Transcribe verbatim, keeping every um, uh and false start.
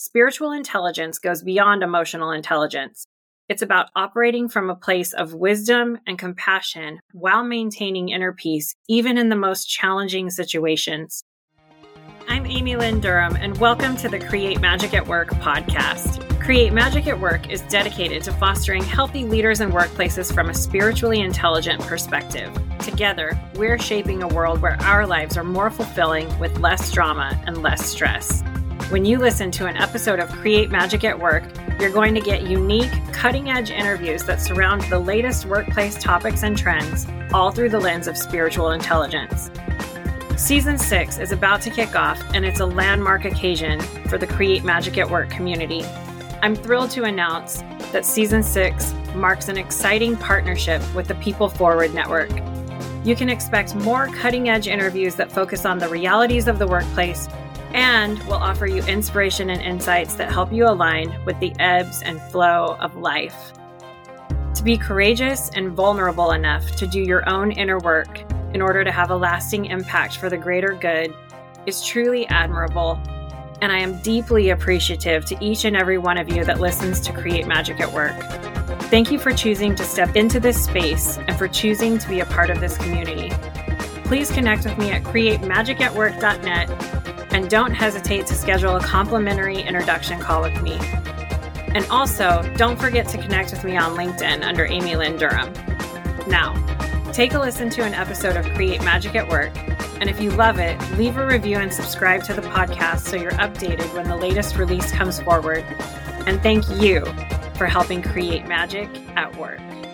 spiritual intelligence goes beyond emotional intelligence. It's about operating from a place of wisdom and compassion while maintaining inner peace, even in the most challenging situations. I'm Amy Lynn Durham, and welcome to the Create Magic at Work podcast. Create Magic at Work is dedicated to fostering healthy leaders and workplaces from a spiritually intelligent perspective. Together, we're shaping a world where our lives are more fulfilling with less drama and less stress. When you listen to an episode of Create Magic at Work, you're going to get unique, cutting-edge interviews that surround the latest workplace topics and trends, all through the lens of spiritual intelligence. Season six is about to kick off, and it's a landmark occasion for the Create Magic at Work community. I'm thrilled to announce that Season six marks an exciting partnership with the People Forward Network. You can expect more cutting-edge interviews that focus on the realities of the workplace and will offer you inspiration and insights that help you align with the ebbs and flow of life. To be courageous and vulnerable enough to do your own inner work in order to have a lasting impact for the greater good is truly admirable, and I am deeply appreciative to each and every one of you that listens to Create Magic at Work. Thank you for choosing to step into this space and for choosing to be a part of this community. Please connect with me at create magic at work dot net, and don't hesitate to schedule a complimentary introduction call with me. And also, don't forget to connect with me on LinkedIn under Amy Lynn Durham. Now, take a listen to an episode of Create Magic at Work, and if you love it, leave a review and subscribe to the podcast so you're updated when the latest release comes forward. And thank you for helping create magic at work.